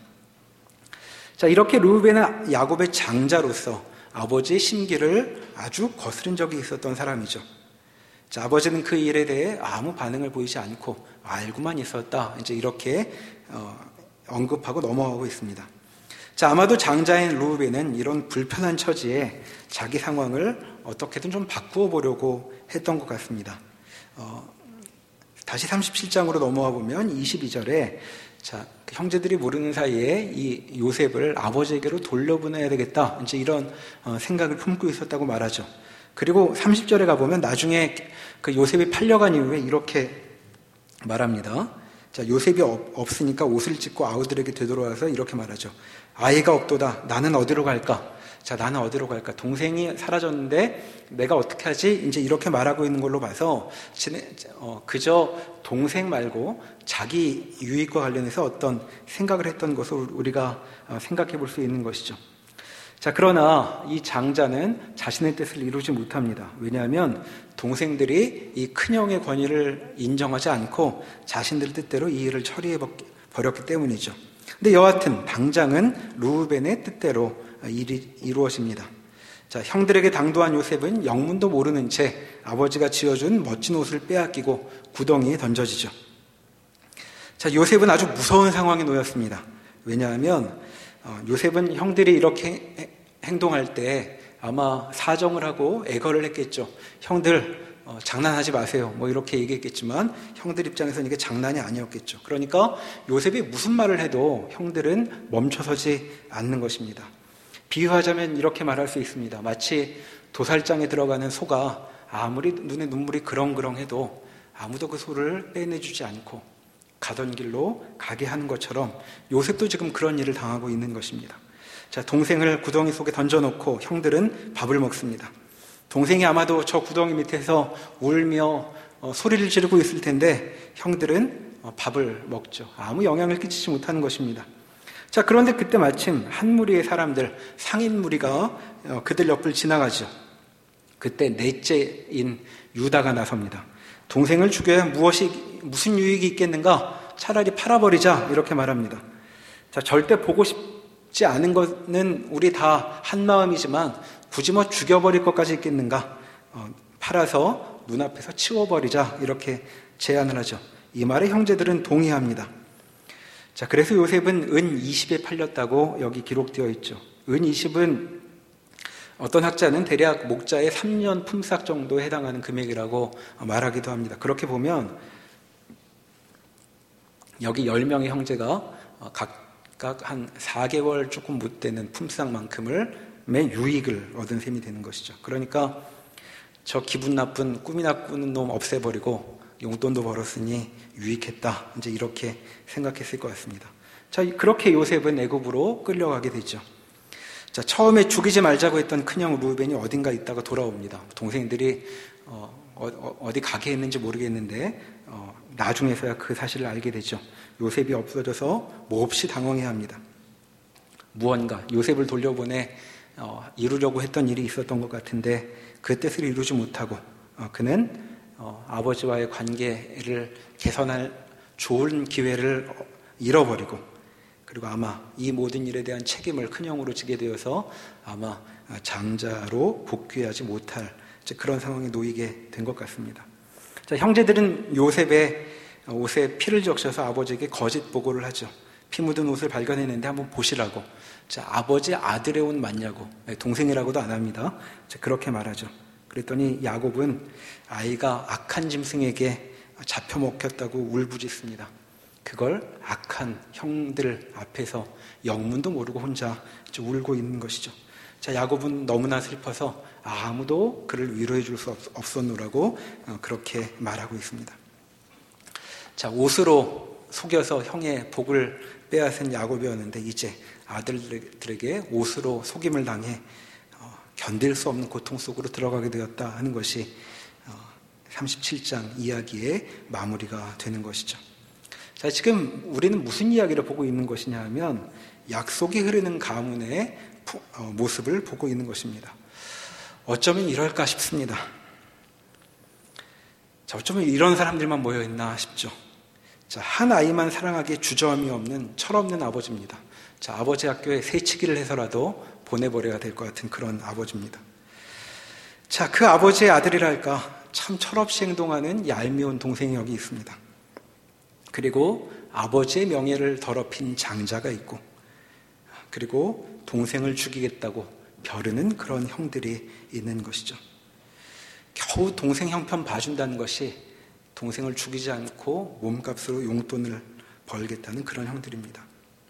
자, 이렇게 르우벤은 야곱의 장자로서 아버지의 심기를 아주 거스른 적이 있었던 사람이죠. 자, 아버지는 그 일에 대해 아무 반응을 보이지 않고 알고만 있었다. 이제 이렇게 어, 언급하고 넘어가고 있습니다. 자, 아마도 장자인 르우벤은 이런 불편한 처지에 자기 상황을 어떻게든 좀 바꾸어 보려고 했던 것 같습니다. 어, 다시 삼십칠 장으로 넘어가 보면 이십이 절에 자, 형제들이 모르는 사이에 이 요셉을 아버지에게로 돌려보내야 되겠다. 이제 이런 어, 생각을 품고 있었다고 말하죠. 그리고 삼십 절에 가보면 나중에 그 요셉이 팔려간 이후에 이렇게 말합니다. 자, 요셉이 없, 없으니까 옷을 찢고 아우들에게 되돌아와서 이렇게 말하죠. 아이가 없도다. 나는 어디로 갈까? 자, 나는 어디로 갈까? 동생이 사라졌는데 내가 어떻게 하지? 이제 이렇게 말하고 있는 걸로 봐서 어, 그저 동생 말고 자기 유익과 관련해서 어떤 생각을 했던 것을 우리가 생각해 볼 수 있는 것이죠. 자, 그러나 이 장자는 자신의 뜻을 이루지 못합니다. 왜냐하면 동생들이 이 큰형의 권위를 인정하지 않고 자신들 뜻대로 이 일을 처리해 버렸기 때문이죠. 근데 여하튼 당장은 르우벤의 뜻대로 일이 이루어집니다. 자, 형들에게 당도한 요셉은 영문도 모르는 채 아버지가 지어준 멋진 옷을 빼앗기고 구덩이에 던져지죠. 자, 요셉은 아주 무서운 상황에 놓였습니다. 왜냐하면 요셉은 형들이 이렇게 행동할 때 아마 사정을 하고 애걸을 했겠죠. 형들 어, 장난하지 마세요. 뭐 이렇게 얘기했겠지만 형들 입장에서는 이게 장난이 아니었겠죠. 그러니까 요셉이 무슨 말을 해도 형들은 멈춰서지 않는 것입니다. 비유하자면 이렇게 말할 수 있습니다. 마치 도살장에 들어가는 소가 아무리 눈에 눈물이 그렁그렁해도 아무도 그 소를 떼내주지 않고 가던 길로 가게 하는 것처럼 요셉도 지금 그런 일을 당하고 있는 것입니다. 자, 동생을 구덩이 속에 던져놓고 형들은 밥을 먹습니다. 동생이 아마도 저 구덩이 밑에서 울며 어, 소리를 지르고 있을 텐데 형들은 어, 밥을 먹죠. 아무 영향을 끼치지 못하는 것입니다. 자, 그런데 그때 마침 한 무리의 사람들, 상인 무리가 어, 그들 옆을 지나가죠. 그때 넷째인 유다가 나섭니다. 동생을 죽여야 무엇이, 무슨 유익이 있겠는가? 차라리 팔아버리자, 이렇게 말합니다. 자, 절대 보고 싶지 않은 것은 우리 다 한마음이지만 굳이 뭐 죽여버릴 것까지 있겠는가? 어, 팔아서 눈앞에서 치워버리자, 이렇게 제안을 하죠. 이 말에 형제들은 동의합니다. 자, 그래서 요셉은 은 이십에 팔렸다고 여기 기록되어 있죠. 은 이십은 어떤 학자는 대략 목자의 삼 년 품삯 정도에 해당하는 금액이라고 말하기도 합니다. 그렇게 보면 여기 열 명의 형제가 각각 한 사 개월 조금 못 되는 품삯만큼의 유익을 얻은 셈이 되는 것이죠. 그러니까 저 기분 나쁜 꿈이나 꾸는 놈 없애버리고 용돈도 벌었으니 유익했다. 이제 이렇게 생각했을 것 같습니다. 자, 그렇게 요셉은 애굽으로 끌려가게 되죠. 자, 처음에 죽이지 말자고 했던 큰형 루벤이 어딘가 있다가 돌아옵니다. 동생들이 어, 어, 어디 가게 했는지 모르겠는데 어, 나중에서야 그 사실을 알게 되죠. 요셉이 없어져서 몹시 당황해합니다. 무언가 요셉을 돌려보내 어, 이루려고 했던 일이 있었던 것 같은데 그 뜻을 이루지 못하고 어, 그는 어, 아버지와의 관계를 개선할 좋은 기회를 잃어버리고 그리고 아마 이 모든 일에 대한 책임을 큰형으로 지게 되어서 아마 장자로 복귀하지 못할 그런 상황에 놓이게 된 것 같습니다. 자, 형제들은 요셉의 옷에 피를 적셔서 아버지에게 거짓 보고를 하죠. 피 묻은 옷을 발견했는데 한번 보시라고. 자, 아버지 아들의 옷 맞냐고. 동생이라고도 안 합니다. 자, 그렇게 말하죠. 그랬더니 야곱은 아이가 악한 짐승에게 잡혀 먹혔다고 울부짖습니다. 그걸 악한 형들 앞에서 영문도 모르고 혼자 울고 있는 것이죠. 자, 야곱은 너무나 슬퍼서 아무도 그를 위로해 줄 수 없었노라고 그렇게 말하고 있습니다. 자, 옷으로 속여서 형의 복을 빼앗은 야곱이었는데 이제 아들들에게 옷으로 속임을 당해 견딜 수 없는 고통 속으로 들어가게 되었다 하는 것이 삼십칠 장 이야기의 마무리가 되는 것이죠. 자, 지금 우리는 무슨 이야기를 보고 있는 것이냐 하면 약속이 흐르는 가문의 모습을 보고 있는 것입니다. 어쩌면 이럴까 싶습니다. 자, 어쩌면 이런 사람들만 모여있나 싶죠. 자, 한 아이만 사랑하기에 주저함이 없는 철없는 아버지입니다. 자, 아버지 학교에 새치기를 해서라도 보내버려야 될 것 같은 그런 아버지입니다. 자, 그 아버지의 아들이랄까 참 철없이 행동하는 얄미운 동생이 여기 있습니다. 그리고 아버지의 명예를 더럽힌 장자가 있고 그리고 동생을 죽이겠다고 벼르는 그런 형들이 있는 것이죠. 겨우 동생 형편 봐준다는 것이 동생을 죽이지 않고 몸값으로 용돈을 벌겠다는 그런 형들입니다.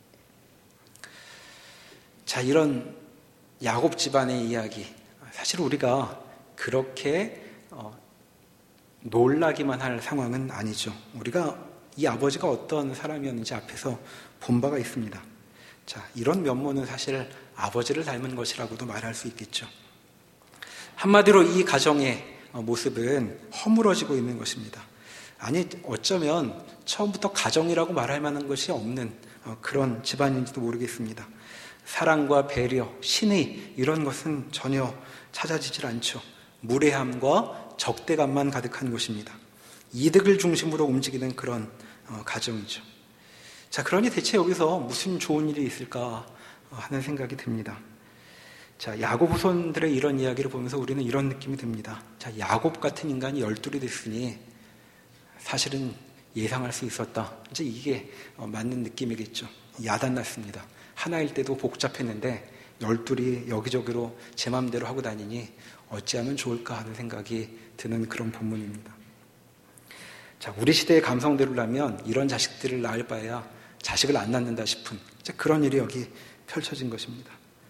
자, 이런 야곱 집안의 이야기, 사실 우리가 그렇게 어, 놀라기만 할 상황은 아니죠. 우리가 이 아버지가 어떤 사람이었는지 앞에서 본 바가 있습니다. 자, 이런 면모는 사실 아버지를 닮은 것이라고도 말할 수 있겠죠. 한마디로 이 가정의 모습은 허물어지고 있는 것입니다. 아니, 어쩌면 처음부터 가정이라고 말할 만한 것이 없는 그런 집안인지도 모르겠습니다. 사랑과 배려, 신의 이런 것은 전혀 찾아지질 않죠. 무례함과 적대감만 가득한 곳입니다. 이득을 중심으로 움직이는 그런 어, 가정이죠. 자, 그러니 대체 여기서 무슨 좋은 일이 있을까 하는 생각이 듭니다. 자, 야곱 후손들의 이런 이야기를 보면서 우리는 이런 느낌이 듭니다. 자, 야곱 같은 인간이 열둘이 됐으니 사실은 예상할 수 있었다. 이제 이게 어, 맞는 느낌이겠죠. 야단났습니다. 하나일 때도 복잡했는데 열둘이 여기저기로 제 마음대로 하고 다니니 어찌하면 좋을까 하는 생각이 드는 그런 본문입니다. 자, 우리 시대의 감성대로라면 이런 자식들을 낳을 바에야 자식을 안 낳는다 싶은 그런 일이 여기 펼쳐진 것입니다.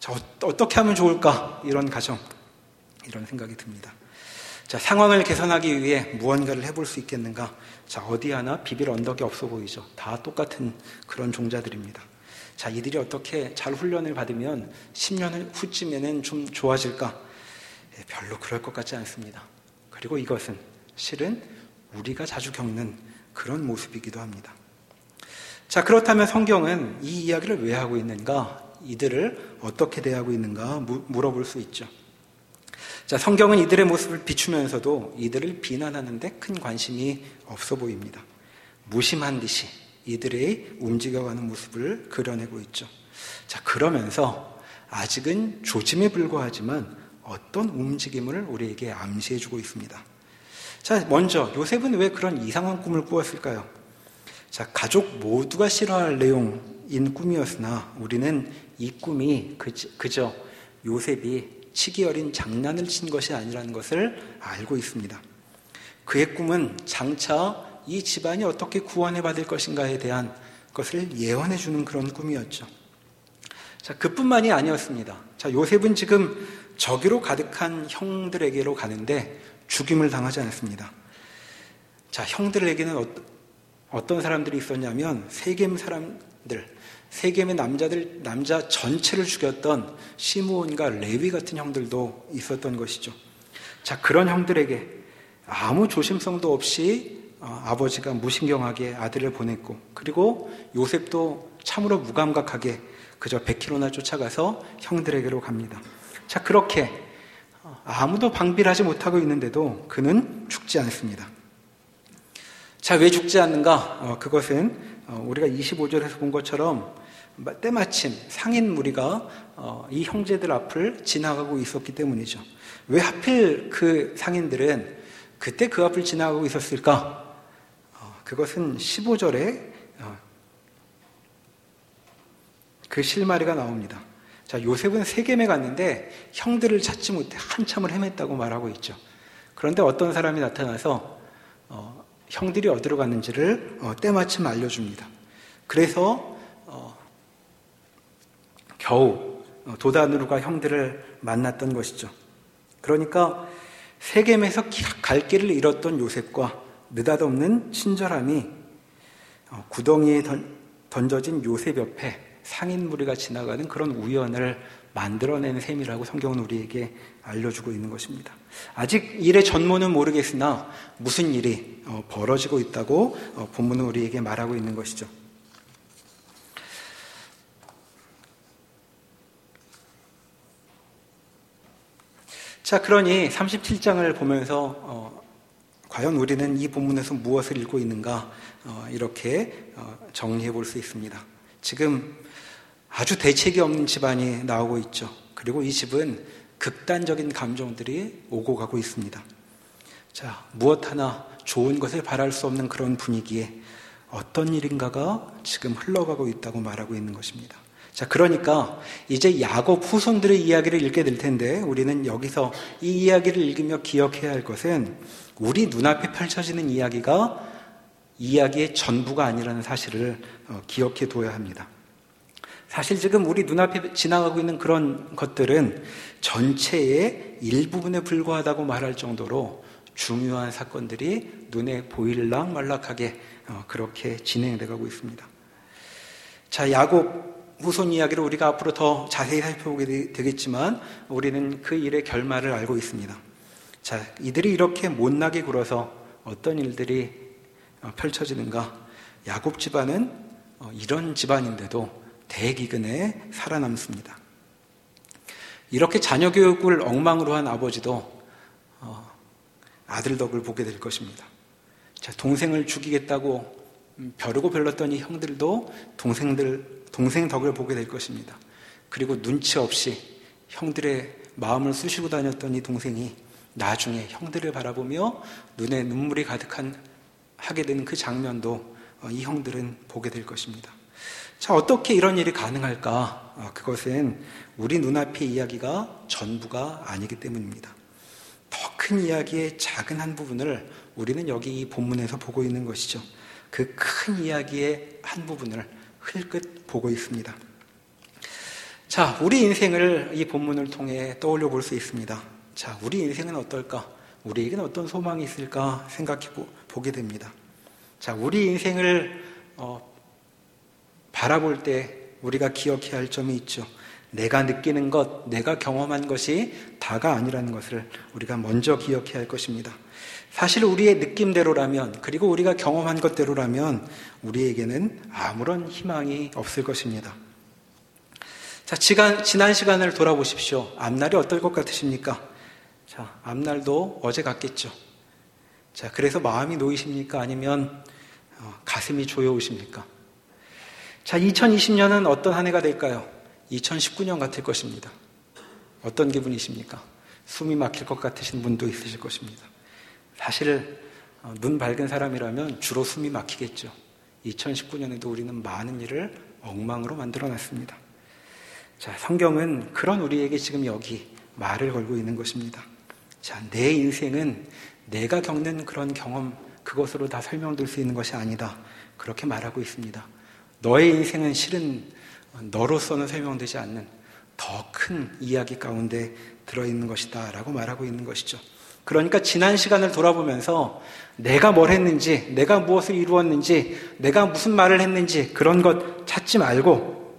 자, 어떻게 하면 좋을까? 이런 가정, 이런 생각이 듭니다. 자, 상황을 개선하기 위해 무언가를 해볼 수 있겠는가? 자, 어디 하나 비빌 언덕이 없어 보이죠? 다 똑같은 그런 종자들입니다. 자, 이들이 어떻게 잘 훈련을 받으면 십 년 후쯤에는 좀 좋아질까? 예, 별로 그럴 것 같지 않습니다. 그리고 이것은 실은 우리가 자주 겪는 그런 모습이기도 합니다. 자, 그렇다면 성경은 이 이야기를 왜 하고 있는가? 이들을 어떻게 대하고 있는가 물어볼 수 있죠. 자, 성경은 이들의 모습을 비추면서도 이들을 비난하는 데 큰 관심이 없어 보입니다. 무심한 듯이 이들의 움직여가는 모습을 그려내고 있죠. 자, 그러면서 아직은 조짐에 불과하지만 어떤 움직임을 우리에게 암시해주고 있습니다. 자, 먼저 요셉은 왜 그런 이상한 꿈을 꾸었을까요? 자, 가족 모두가 싫어할 내용인 꿈이었으나 우리는 이 꿈이 그저 요셉이 치기 어린 장난을 친 것이 아니라는 것을 알고 있습니다. 그의 꿈은 장차 이 집안이 어떻게 구원해 받을 것인가에 대한 것을 예언해 주는 그런 꿈이었죠. 자, 그뿐만이 아니었습니다. 자, 요셉은 지금 저기로 가득한 형들에게로 가는데 죽임을 당하지 않습니다. 자, 형들에게는 어, 어떤 사람들이 있었냐면 세겜 사람들, 세겜의 남자들, 남자 전체를 죽였던 시므온과 레위 같은 형들도 있었던 것이죠. 자, 그런 형들에게 아무 조심성도 없이 어, 아버지가 무신경하게 아들을 보냈고, 그리고 요셉도 참으로 무감각하게 그저 백 킬로미터나 쫓아가서 형들에게로 갑니다. 자, 그렇게 아무도 방비를 하지 못하고 있는데도 그는 죽지 않습니다. 자, 왜 죽지 않는가? 어, 그것은 어, 우리가 이십오 절에서 본 것처럼 때마침 상인 무리가 어, 이 형제들 앞을 지나가고 있었기 때문이죠. 왜 하필 그 상인들은 그때 그 앞을 지나가고 있었을까? 어, 그것은 십오 절에 어, 그 실마리가 나옵니다. 자, 요셉은 세겜에 갔는데 형들을 찾지 못해 한참을 헤맸다고 말하고 있죠. 그런데 어떤 사람이 나타나서 어, 형들이 어디로 갔는지를 어, 때마침 알려줍니다. 그래서 어, 겨우 도단으로 가 형들을 만났던 것이죠. 그러니까 세겜에서 갈 길을 잃었던 요셉과 느닷없는 친절함이 어, 구덩이에 던, 던져진 요셉 옆에 상인 무리가 지나가는 그런 우연을 만들어내는 셈이라고 성경은 우리에게 알려주고 있는 것입니다. 아직 일의 전모는 모르겠으나 무슨 일이 벌어지고 있다고 본문은 우리에게 말하고 있는 것이죠. 자, 그러니 삼십칠 장을 보면서 어, 과연 우리는 이 본문에서 무엇을 읽고 있는가 어, 이렇게 어, 정리해 볼 수 있습니다. 지금 아주 대책이 없는 집안이 나오고 있죠. 그리고 이 집은 극단적인 감정들이 오고 가고 있습니다. 자, 무엇 하나 좋은 것을 바랄 수 없는 그런 분위기에 어떤 일인가가 지금 흘러가고 있다고 말하고 있는 것입니다. 자, 그러니까 이제 야곱 후손들의 이야기를 읽게 될 텐데 우리는 여기서 이 이야기를 읽으며 기억해야 할 것은 우리 눈앞에 펼쳐지는 이야기가 이야기의 전부가 아니라는 사실을 기억해 둬야 합니다. 사실 지금 우리 눈앞에 지나가고 있는 그런 것들은 전체의 일부분에 불과하다고 말할 정도로 중요한 사건들이 눈에 보일락 말락하게 그렇게 진행되고 있습니다. 자, 야곱 후손 이야기를 우리가 앞으로 더 자세히 살펴보게 되겠지만 우리는 그 일의 결말을 알고 있습니다. 자, 이들이 이렇게 못나게 굴어서 어떤 일들이 펼쳐지는가? 야곱 집안은 이런 집안인데도 대기근에 살아남습니다. 이렇게 자녀 교육을 엉망으로 한 아버지도 어, 아들 덕을 보게 될 것입니다. 자, 동생을 죽이겠다고 벼르고 별렀던 이 형들도 동생들, 동생 덕을 보게 될 것입니다. 그리고 눈치 없이 형들의 마음을 쑤시고 다녔던 이 동생이 나중에 형들을 바라보며 눈에 눈물이 가득한 하게 되는 그 장면도 어, 이 형들은 보게 될 것입니다. 자, 어떻게 이런 일이 가능할까? 그것은 우리 눈앞의 이야기가 전부가 아니기 때문입니다. 더 큰 이야기의 작은 한 부분을 우리는 여기 이 본문에서 보고 있는 것이죠. 그 큰 이야기의 한 부분을 흘끗 보고 있습니다. 자, 우리 인생을 이 본문을 통해 떠올려 볼 수 있습니다. 자, 우리 인생은 어떨까? 우리에게는 어떤 소망이 있을까 생각해 보게 됩니다. 자, 우리 인생을 어, 바라볼 때 우리가 기억해야 할 점이 있죠. 내가 느끼는 것, 내가 경험한 것이 다가 아니라는 것을 우리가 먼저 기억해야 할 것입니다. 사실 우리의 느낌대로라면, 그리고 우리가 경험한 것대로라면 우리에게는 아무런 희망이 없을 것입니다. 자, 지난, 지난 시간을 돌아보십시오. 앞날이 어떨 것 같으십니까? 자, 앞날도 어제 같겠죠. 자, 그래서 마음이 놓이십니까? 아니면 어, 가슴이 조여오십니까? 자, 이천이십 년은 어떤 한 해가 될까요? 이천십구 년 같을 것입니다. 어떤 기분이십니까? 숨이 막힐 것 같으신 분도 있으실 것입니다. 사실 어, 눈 밝은 사람이라면 주로 숨이 막히겠죠. 이천십구 년에도 우리는 많은 일을 엉망으로 만들어놨습니다. 자, 성경은 그런 우리에게 지금 여기 말을 걸고 있는 것입니다. 자, 내 인생은 내가 겪는 그런 경험, 그것으로 다 설명될 수 있는 것이 아니다. 그렇게 말하고 있습니다. 너의 인생은 실은 너로서는 설명되지 않는 더 큰 이야기 가운데 들어있는 것이다 라고 말하고 있는 것이죠. 그러니까 지난 시간을 돌아보면서 내가 뭘 했는지, 내가 무엇을 이루었는지, 내가 무슨 말을 했는지 그런 것 찾지 말고,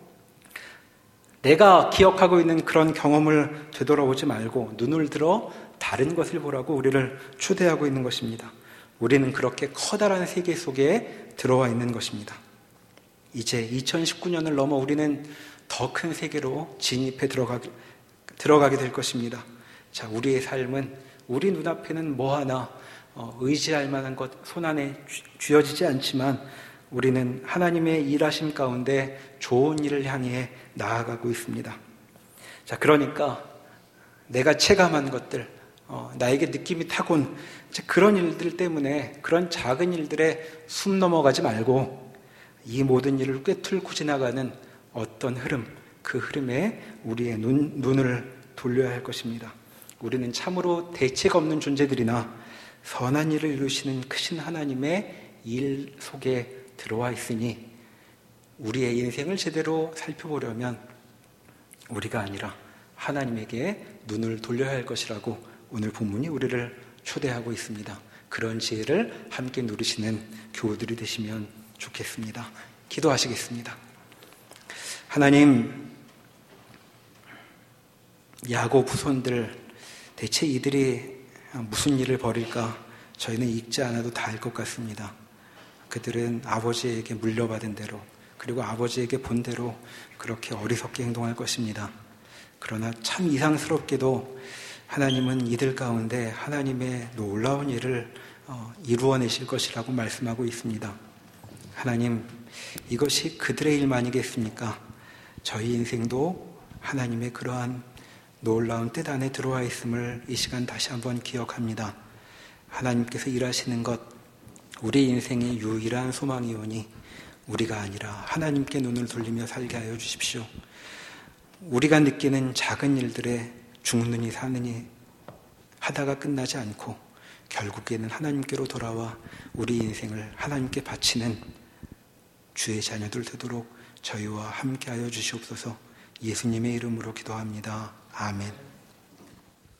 내가 기억하고 있는 그런 경험을 되돌아보지 말고 눈을 들어 다른 것을 보라고 우리를 초대하고 있는 것입니다. 우리는 그렇게 커다란 세계 속에 들어와 있는 것입니다. 이제 이천십구 년을 넘어 우리는 더 큰 세계로 진입해 들어가게, 들어가게 될 것입니다. 자, 우리의 삶은 우리 눈앞에는 뭐 하나 어, 의지할 만한 것 손안에 쥐어지지 않지만 우리는 하나님의 일하심 가운데 좋은 일을 향해 나아가고 있습니다. 자, 그러니까 내가 체감한 것들, 어, 나에게 느낌이 타곤 그런 일들 때문에 그런 작은 일들에 숨 넘어가지 말고 이 모든 일을 꿰뚫고 지나가는 어떤 흐름, 그 흐름에 우리의 눈, 눈을 돌려야 할 것입니다. 우리는 참으로 대책 없는 존재들이나 선한 일을 이루시는 크신 하나님의 일 속에 들어와 있으니 우리의 인생을 제대로 살펴보려면 우리가 아니라 하나님에게 눈을 돌려야 할 것이라고 오늘 본문이 우리를 초대하고 있습니다. 그런 지혜를 함께 누리시는 교우들이 되시면 좋겠습니다. 기도하시겠습니다. 하나님, 야곱 후손들 대체 이들이 무슨 일을 벌일까 저희는 읽지 않아도 다 알 것 같습니다. 그들은 아버지에게 물려받은 대로, 그리고 아버지에게 본 대로 그렇게 어리석게 행동할 것입니다. 그러나 참 이상스럽게도 하나님은 이들 가운데 하나님의 놀라운 일을 이루어내실 것이라고 말씀하고 있습니다. 하나님, 이것이 그들의 일만이겠습니까? 저희 인생도 하나님의 그러한 놀라운 뜻 안에 들어와 있음을 이 시간 다시 한번 기억합니다. 하나님께서 일하시는 것, 우리 인생의 유일한 소망이오니 우리가 아니라 하나님께 눈을 돌리며 살게 하여 주십시오. 우리가 느끼는 작은 일들에 죽느니 사느니 하다가 끝나지 않고 결국에는 하나님께로 돌아와 우리 인생을 하나님께 바치는 주의 자녀들 되도록 저희와 함께하여 주시옵소서. 예수님의 이름으로 기도합니다. 아멘.